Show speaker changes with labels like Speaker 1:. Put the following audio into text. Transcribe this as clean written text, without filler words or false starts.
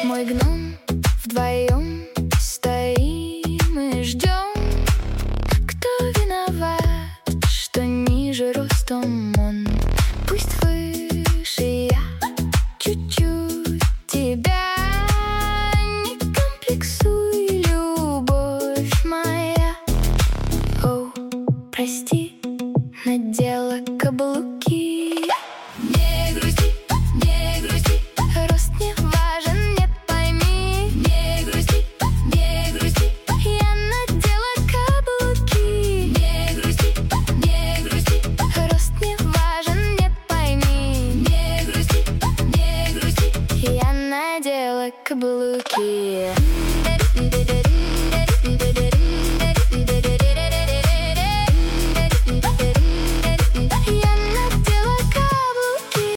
Speaker 1: Мой гном, вдвоем стоим и ждем. Кто виноват, что ниже ростом он? Пусть выше я, чуть-чуть тебя. Не комплексуй, любовь моя. О, прости, надела каблуки. Не грусти, не грусти, рост не важен, не пойми. Не грусти, не грусти, я надела каблуки. Не грусти, не грусти, рост не важен, не пойми. Не грусти, не грусти, я надела каблуки.